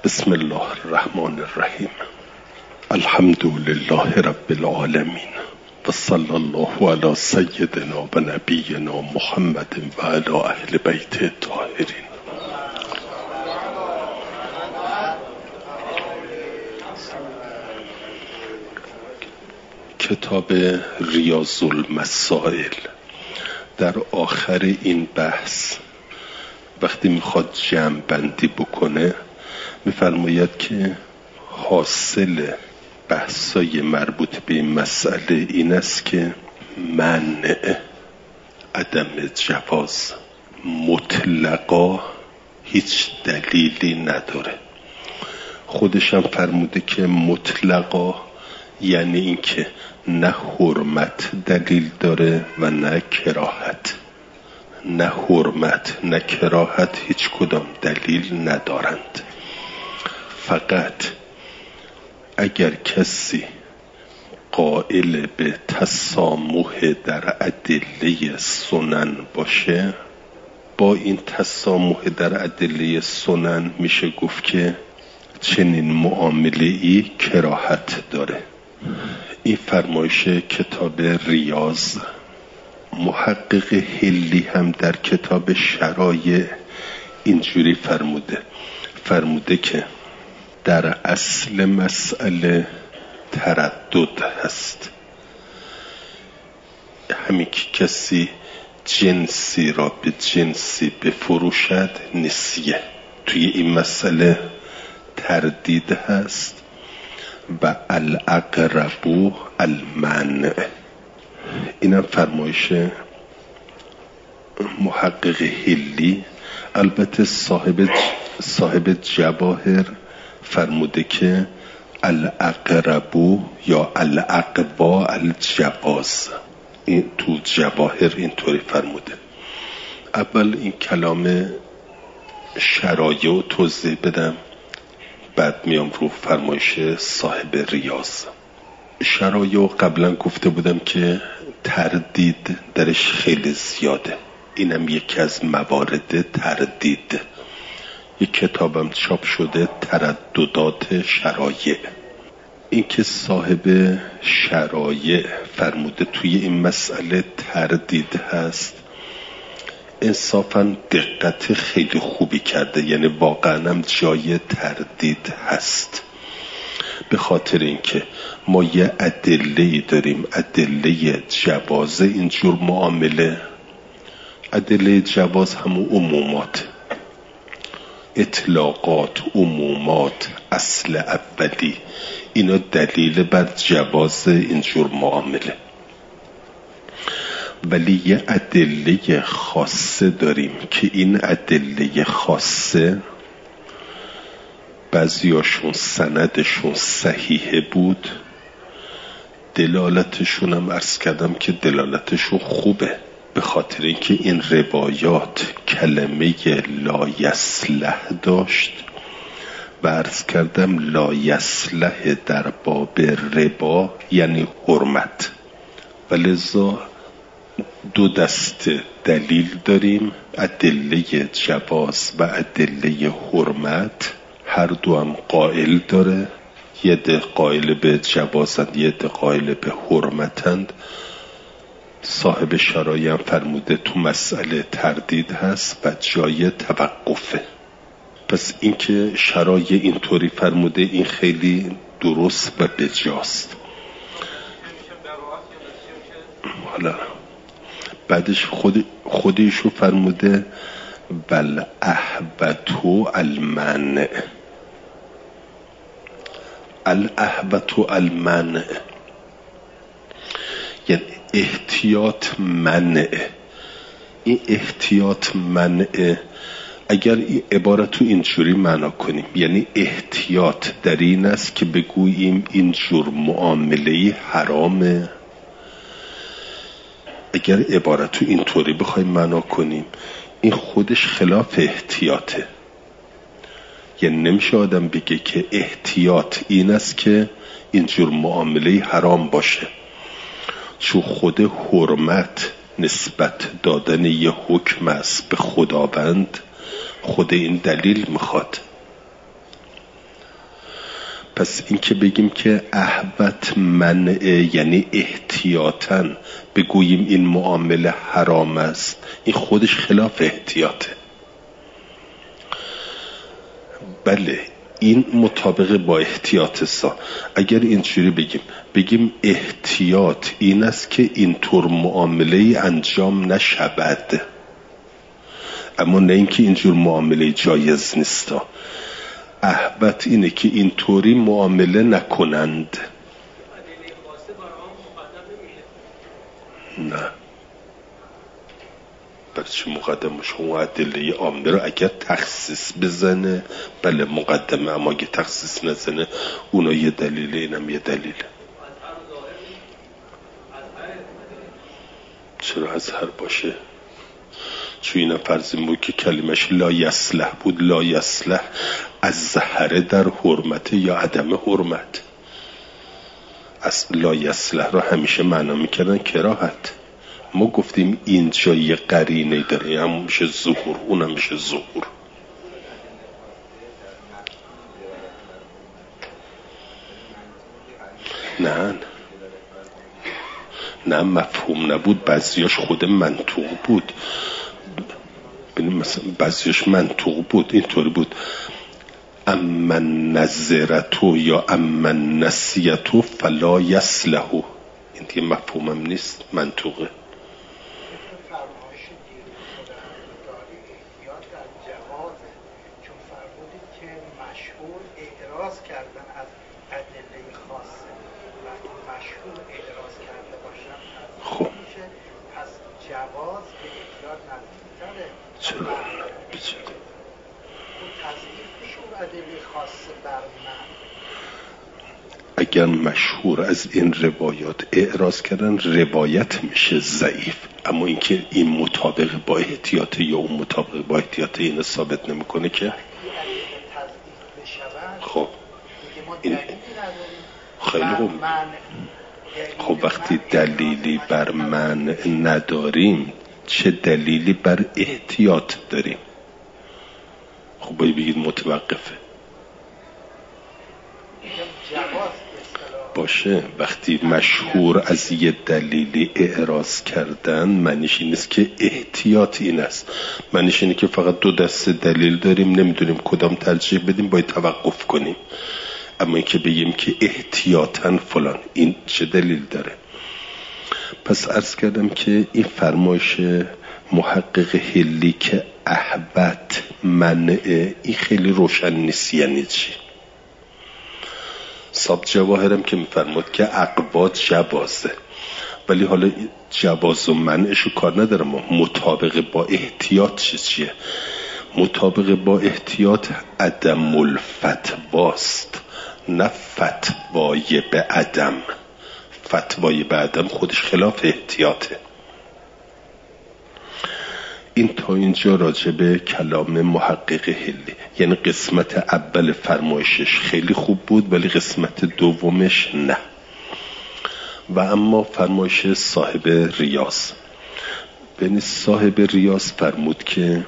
بسم الله الرحمن الرحیم. الحمد لله رب العالمین و صلی الله علی سیدنا و نبینا محمد و علی اهل بیت الطاهرین. کتاب ریاض المسائل در آخر این بحث وقتی میخواد جمع بندی بکنه میفرماید که حاصل بحثای مربوط به این مسئله این است که منع عدم جواز مطلقا هیچ دلیلی نداره. خودشم فرموده که مطلقا یعنی این که نه حرمت دلیل داره و نه کراهت. نه حرمت نه کراهت هیچ کدام دلیل ندارند. فقط اگر کسی قائل به تسامح در ادله سنن باشه، با این تسامح در ادله سنن میشه گفت که چنین معامله‌ای کراهت داره. این فرمایش کتاب ریاض. محقق حلی هم در کتاب شرایع اینجوری فرموده که در اصل مسئله تردد هست. همین که کسی جنسی را به جنسی بفروشد نسیه، توی این مسئله تردید هست. و الاقرب المنع. اینم فرمایش محقق حلی. البته صاحب جواهر فرموده که الاقرب یا الاقوا الجواز. این تو جواهر اینطوری فرموده. اول این کلام شرایع رو توضیح بدم، بعد میام رو فرمایش صاحب ریاض. شرایع قبلا گفته بودم که تردید درش خیلی زیاده. اینم یکی از موارد تردید. یک کتابم چاپ شده ترددات شرایع. این که صاحب شرایع فرموده توی این مسئله تردید هست، انصافاً دقت خیلی خوبی کرده. یعنی واقعاً هم جای تردید هست. به خاطر اینکه ما یه ادله‌ای داریم، ادله جواز اینجور معامله. ادله جواز همون عمومات، اطلاقات، عمومات، اصل اولی، اینا دلیل بر جواز اینجور معامله. ولی یه ادله خاصه داریم که این ادله خاصه بعضیاشون سندشون صحیحه بود، دلالتشون هم عرض کردم که دلالتشون خوبه. به خاطر اینکه این روایات کلمه لا یصلح داشت و عرض کردم لا یصلح در باب ربا یعنی حرمت. ولذا دو دست دلیل داریم، ادله جواز و ادله حرمت. هر دو هم قائل داره. یه ده قائل به جوازند، یه ده قائل به حرمتند. صاحب شرایع هم فرموده تو مسئله تردید هست و جای توقفه. پس اینکه شرایع اینطوری فرموده این خیلی درست و بجاست. حالا بعدش خودشو فرموده بل احبتو المنع. الاحبتو المنع یعنی احتیاط منع. این احتیاط منع اگر این عبارتو اینجوری معنا کنیم، یعنی احتیاط در این است که بگوییم این جور معامله‌ای حرامه. اگر عبارتو اینطوری بخوایم معنا کنیم این خودش خلاف احتیاطه. یعنی نمیشه آدم بگه که احتیاط این است که اینجور معامله‌ای حرام باشه، چون خود حرمت نسبت دادن یه حکم است به خداوند، خود این دلیل میخواد. پس این که بگیم که احوت منع یعنی احتیاطاً بگوییم این معامله حرام است، این خودش خلاف احتیاطه. بله این مطابق با احتیاط است. اگر اینجوری بگیم احتیاط این است که اینطور معامله انجام نشود، اما نه اینکه اینجور معامله جایز نیست. احوت اینه که اینطوری معامله نکنند. نه برای چه مقدمه؟ شما ادله عامه رو اگر تخصیص بزنه بله مقدمه، اما اگه تخصیص نزنه اونا یه دلیله اینم یه دلیله. چرا از هر باشه؟ چون این فرضی بود که کلمش لا یصلح بود. لا یصلح از زهره در حرمت یا عدم حرمت. از لا یصلح رو همیشه معنا میکردن کراهت. ما گفتیم اینجا یه قرینه داره، هم میشه ظهور، اونم میشه ظهور. نه مفهوم نبود، بعضیاش خود منطوق بود. ببینیم مثلا بعضیاش منطوق بود، اینطوری بود اما نظرتو یا اما نسیتو فلا یصلحو. این دیگه مفهومم نیست، منطوقه. خب چرا؟ اگر مشهور از این روایات اعراض کردن روایت میشه ضعیف، اما اینکه این مطابق با احتیاط یا اون مطابق با احتیاط این ثابت نمیکنه که. خب این خیلی خوب. خب وقتی دلیلی بر منع نداریم چه دلیلی بر احتیاط داریم؟ خب باید بگید متوقفه باشه. وقتی مشهور از یه دلیلی اعراض کردن معنیش این است که احتیاط این است، معنیش اینه که فقط دو دسته دلیل داریم نمیدونیم کدام ترجیح بدیم باید توقف کنیم. اما این که بگیم که احتیاطاً فلان، این چه دلیل داره؟ پس عرض کردم که این فرمایش محقق حلی که احبت منع، این خیلی روشن نیست یعنی چی. صاحب جواهرم که میفرماد که اقواد جوازه، ولی حالا جواز و منعشو کار ندارم. مطابق با احتیاط چیه؟ مطابق با احتیاط عدم الفتواست، نه فتوای به عدم. فتوای به عدم خودش خلاف احتیاطه. این تا اینجا راجع به کلام محقق حلی، یعنی قسمت اول فرمایشش خیلی خوب بود ولی قسمت دومش نه. و اما فرمایش صاحب ریاض، یعنی صاحب ریاض فرمود که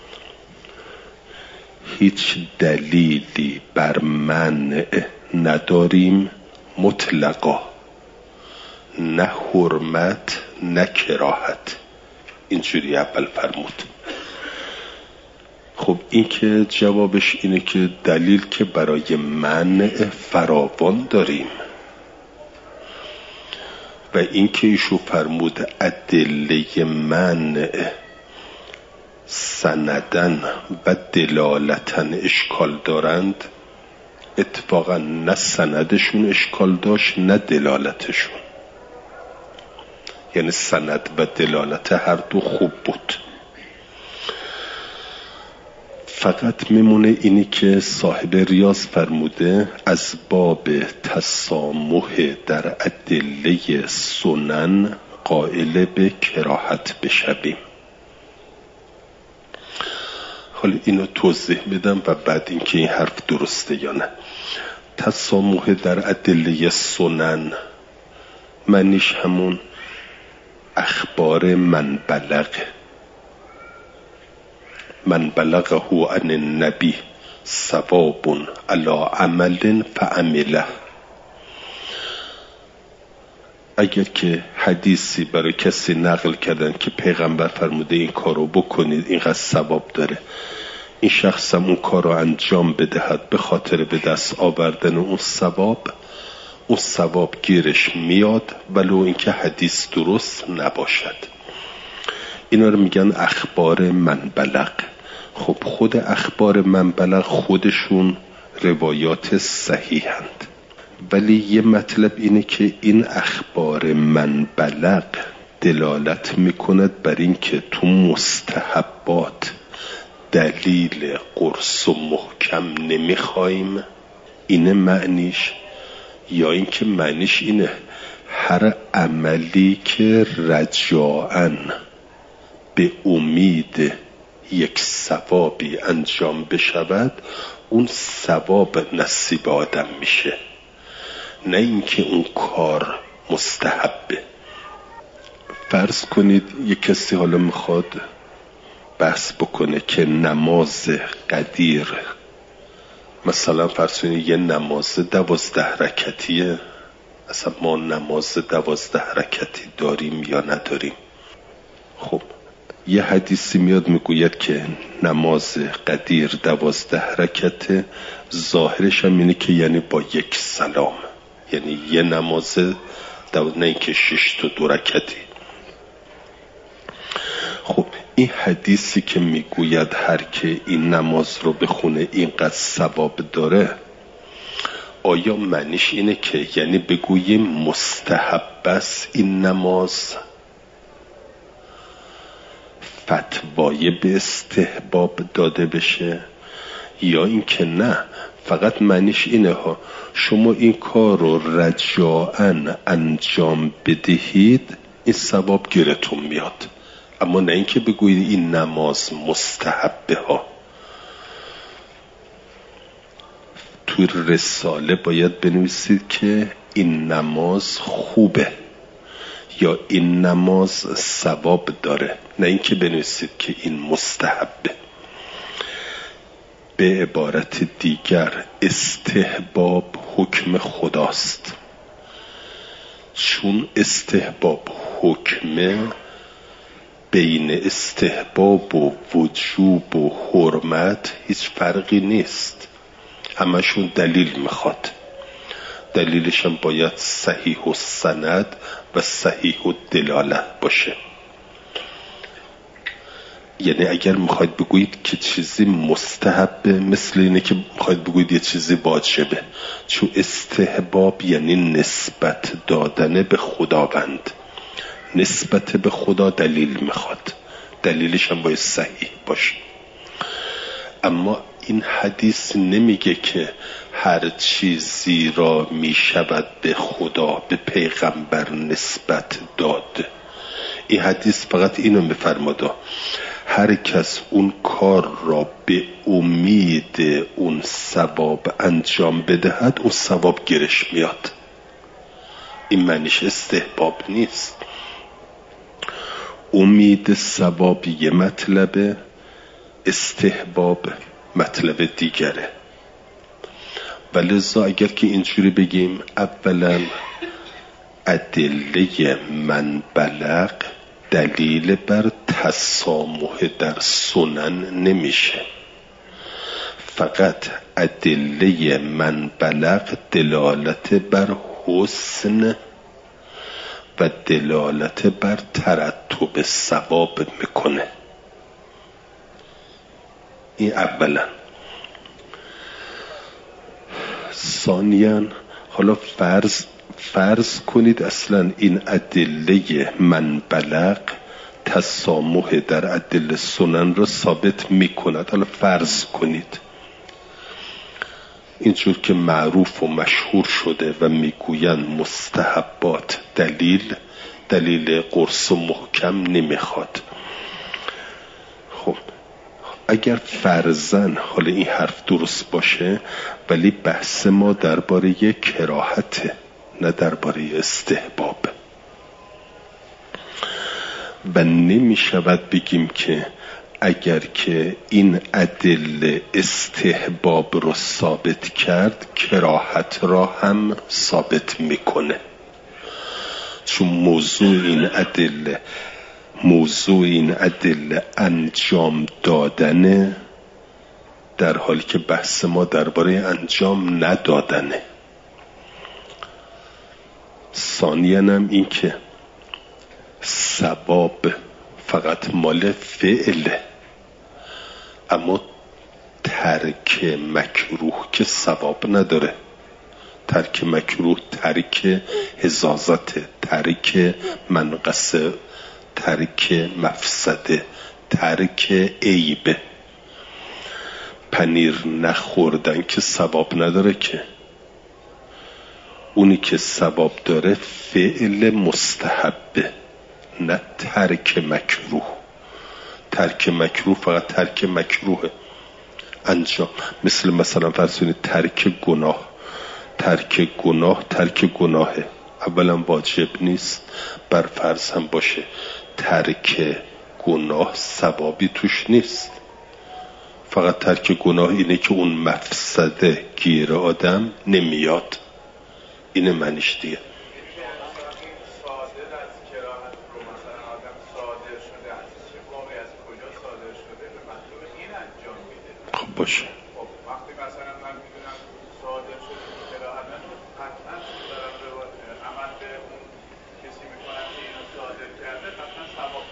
هیچ دلیلی بر منع نداریم مطلقا، نه حرمت نه کراهت. اینجوری اول فرمود. خب این که جوابش اینه که دلیل که برای منع فراوان داریم، و این که ایشو فرمود ادله منع سندن و دلالتن اشکال دارند، اتفاقا نه سندشون اشکال داشت نه دلالتشون، یعنی سند و دلالت هر دو خوب بود. فقط میمونه اینی که صاحب ریاض فرموده از باب تسامح در ادله سنن قائل به کراهت بشویم. حالا اینو توضیح میدم و بعد اینکه این حرف درسته یا نه. تسامح در ادله سنن معنیش همون اخبار من بلغه عن النبی ثواب علی عمل فعمله. اگر که حدیثی برای کسی نقل کردن که پیغمبر فرموده این کارو بکنید اینقدر ثواب داره، این شخص هم اون کارو انجام بدهد به خاطر به دست آوردن اون ثواب گیرش میاد ولو اینکه حدیث درست نباشد. اینا رو میگن اخبار من بلغ. خب خود اخبار من بلغ خودشون روایات صحیحند، ولی یه مطلب اینه که این اخبار من بلغ دلالت میکند بر این که تو مستحبات دلیل قرص و محکم نمیخوایم، اینه معنیش؟ یا اینکه معنیش اینه هر عملی که رجاءً به امید یک ثوابی انجام بشود اون ثواب نصیب آدم میشه، نه اینکه اون کار مستحبه. فرض کنید یک کسی حالا میخواد بحث بکنه که نماز قدیر، مثلا فرض کنید یه نماز 12 رکعتیه، اصلا ما نماز 12 رکعتی داریم یا نداریم؟ خب یه حدیثی میاد میگوید که نماز قدیر 12 رکعته، ظاهرش هم اینه که یعنی با یک سلام، یعنی یه نماز نه اینکه 6 تا 2 رکعتی. خب این حدیثی که میگوید هر که این نماز رو بخونه اینقدر ثواب داره، آیا معنیش اینه که یعنی بگوییم مستحب است این نماز، فتوای به استحباب داده بشه، یا اینکه نه فقط معنیش اینه ها شما این کار رو رجاءً انجام بدهید این ثواب گیرتون میاد، اما نه اینکه بگویید این نماز مستحبه ها. توی رساله باید بنویسید که این نماز خوبه یا این نماز ثواب داره، نه اینکه بنویسید که این مستحبه. به عبارت دیگر استحباب حکم خداست، چون استحباب حکمه بین استحباب و وجوب و حرمت هیچ فرقی نیست، همشون دلیل میخواد. دلیلش هم باید صحیح و سند و صحیح و دلاله باشه. یعنی اگر میخواید بگویید که چیزی مستحبه مثل اینه که میخواید بگویید یه چیزی واجبه، چون استحباب یعنی نسبت دادن به خداوند، نسبت به خدا دلیل میخواد، دلیلش هم باید صحیح باشه. اما این حدیث نمیگه که هر چیزی را میشود به خدا به پیغمبر نسبت داد. این حدیث فقط اینو میفرماده هر کس اون کار را به امید اون ثواب انجام بدهد اون ثواب گیرش میاد. این معنیش استحباب نیست. امید ثواب یه مطلبه، استحباب مطلب دیگره. ولذا اگر که اینجوری بگیم اولا ادله من بلغ دلیل بر تسامح در سنن نمیشه، فقط ادله من بلغ دلالت بر حسن و دلالت بر ترتب ثواب میکنه. این اولا. ثانیاً حالا فرض کنید اصلا این ادله من بلغ تسامح در ادله سنن را ثابت میکند. حالا فرض کنید اینجور که معروف و مشهور شده و میگویند مستحبات دلیل قرص و محکم نمیخواد. خب اگر فرضاً حالا این حرف درست باشه، ولی بحث ما درباره کراهته نه درباره استحباب، و نمی شود بگیم که اگر که این ادله استحباب رو ثابت کرد کراهت را هم ثابت میکنه، چون موضوع این ادله انجام دادنه، در حالی که بحث ما درباره انجام ندادنه. ثانیاً هم این که ثواب فقط مال فعله، اما ترک مکروه که ثواب نداره. ترک مکروه ترک حزازت، ترک منقصه، ترک مفسده، ترک عیبه. پنیر نخوردن که ثواب نداره، که اونی که ثواب داره فعل مستحبه، نه ترک مکروه. ترک مکروه فقط ترک مکروه انجام. مثلا فرض کنید ترک گناهه. اولا واجب نیست، بر فرض هم باشه ترک گناه ثوابی توش نیست. فقط ترک گناه اینه که اون مفسده گیر آدم نمیاد، اینه معنیش دیگه. خب باشه. وقتی مثلا من میدونم صادر شده کراهت، قطعا دارم عمل به اون کسی میکنم که اینو صادر کرده، قطعا ثواب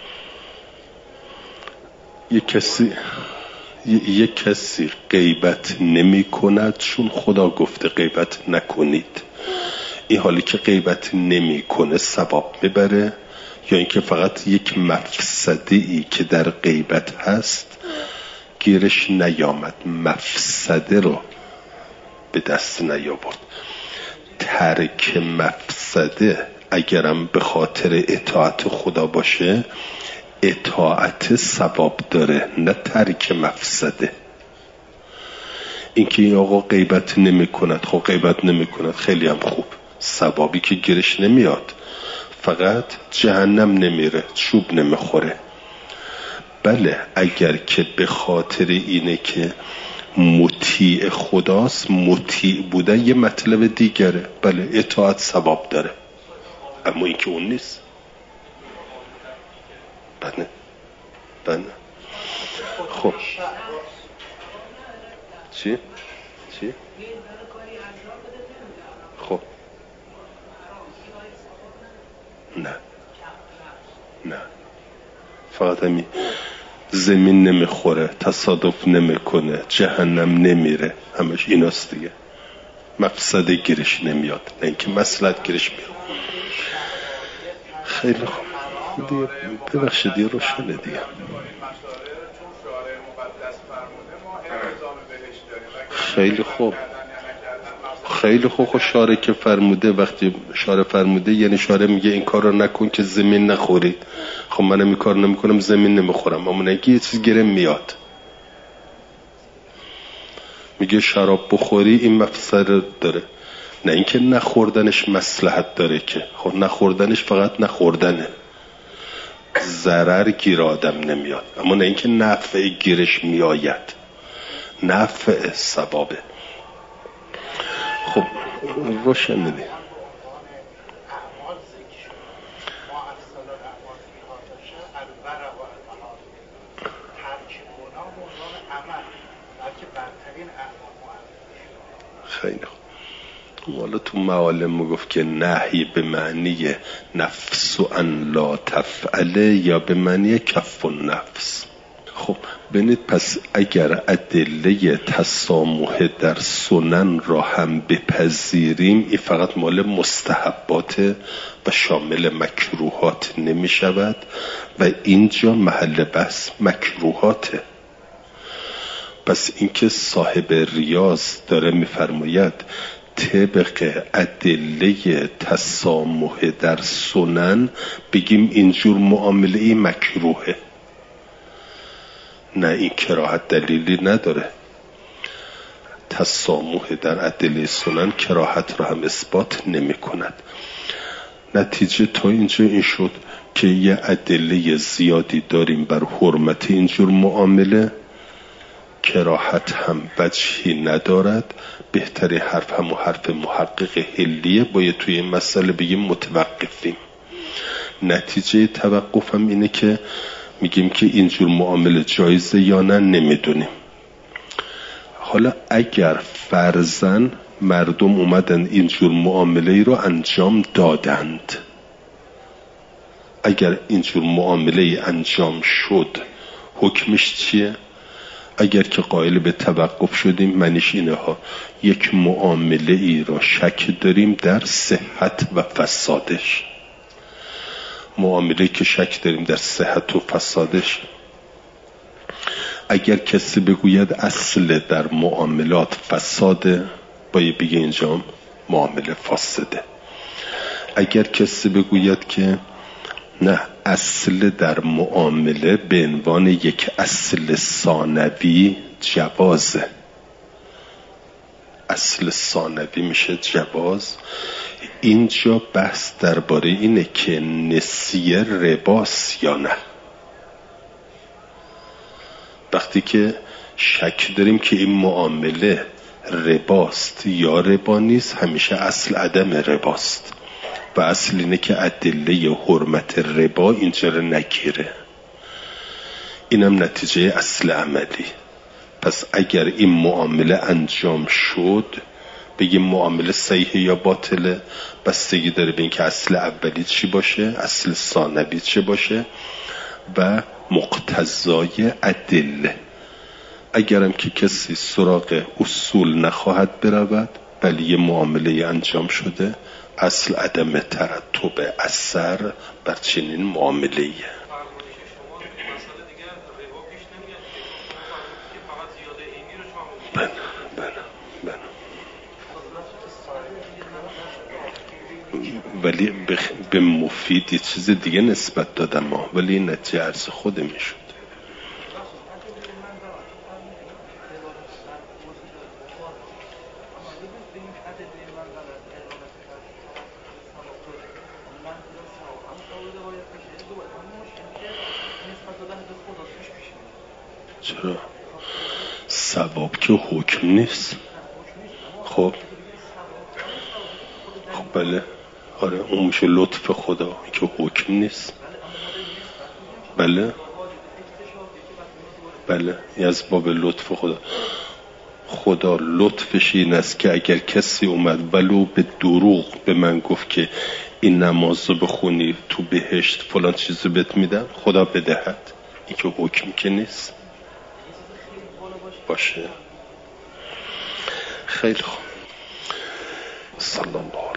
داره. یک کسی غیبت نمی کند چون خدا گفته غیبت نکنید. این حالی که غیبت نمی کنه ثواب میبره، یا اینکه فقط یک مفسده‌ای که در غیبت هست گیرش نیامد، مفسده رو به دست نیاورد. ترک مفسده اگرم به خاطر اطاعت خدا باشه، اطاعت ثواب داره، نه ترک مفسده. اینکه این آقا غیبت نمی کند، خب غیبت نمی کند خیلی هم خوب، ثوابی که گیرش نمیاد، فقط جهنم نمیره، چوب نمیخوره. بله اگر که به خاطر اینه که مطیع خداست، مطیع بودن یه مطلب دیگره، بله اطاعت ثواب داره، اما این که اون نیست. بله خب چی؟ خب نه فقط همین زمین نمیخوره، تصادف نمیکنه، جهنم نمیره، همش ایناست دیگه. مفسده گیرش نمیاد، نه اینکه مصلحت گیرش میاد. خیلی خوب دیگه، ببخشید دیگه روشنه دیگه. خیلی خوب خب شارع که فرموده، وقتی شارع فرموده یعنی شارع میگه این کار رو نکن که زمین نخوری. خب منم این کار نمیکنم، زمین نمیخورم، اما نگه یه چیز گیرم میاد. میگه شراب بخوری این مفسده داره، نه اینکه نخوردنش مصلحت داره، که خب نخوردنش فقط نخوردنه، ضرر گیر آدم نمیاد، اما نه اینکه نفع گیرش میآید، نفع ثوابه. خب روشن میدی. خیلی خوب. والا تو معالم گفت که نهی به معنی نفس و ان لا تفعله یا به معنی کف النفس. خب ببینید، پس اگر ادله تسامح در سنن را هم بپذیریم، این فقط مال مستحبات و شامل مکروهات نمی شود و اینجا محل بحث مکروهاته. پس اینکه صاحب ریاض داره میفرماید طبق ادله تسامح در سنن بگیم اینجور معامله مکروهه، نه این کراهت دلیلی نداره. تسامح در ادله سنن کراهت را هم اثبات نمی کند. نتیجه تا اینجا این شد که یه ادله زیادی داریم بر حرمت اینجور معامله، کراهت هم وجهی ندارد، بهتری حرف هم و حرف محقق حلیه، باید توی این مسئله بگیم متوقفیم. نتیجه توقفم اینه که میگیم که اینجور معامله جایزه یا نه نمیدونیم. حالا اگر فرضاً مردم اومدن اینجور معامله ای رو انجام دادند، اگر اینجور معامله ای انجام شد حکمش چیه؟ اگر که قائل به توقف شدیم معنیش اینه ها، یک معامله ای را شک داریم در صحت و فسادش. معامله که شک داریم در صحت و فسادش، اگر کسی بگوید اصل در معاملات فساده، باید بگه اینجا معامله فاسده. اگر کسی بگوید که نه اصل در معامله به عنوان یک اصل ثانوی جوازه، اصل ثانوی میشه جواز، اینجا بحث درباره اینه که نسیه رباست یا نه. وقتی که شک داریم که این معامله رباست یا ربا نیست، همیشه اصل عدم رباست و اصل اینه که ادله حرمت ربا اینجا رو نگیره. اینم نتیجه اصل عملی. پس اگر این معامله انجام شد بگیم معامله صحیح یا باطله، بستگی داره به این که اصل اولی چی باشه، اصل ثانوی چی باشه و مقتضای ادله. اگرم که کسی سراغ اصول نخواهد برود، ولی یه معامله انجام شده، اصل عدم ترتب اثر بر چنین معامله‌ای. ولی به مفید یه چیز دیگه نسبت دادم ما، ولی این نتیجه عرض خوده میشد. چرا؟ ثواب که حکم نیست. خب بله، آره اون میشه لطف خدا که حکم نیست. بله این از باب لطف خدا لطفش این است که اگر کسی اومد ولو به دروغ به من گفت که این نماز رو بخونی تو بهشت فلان چیزو بهت میدم، خدا بدهد، این که حکم که نیست باشه. خیلی خوب. صلی الله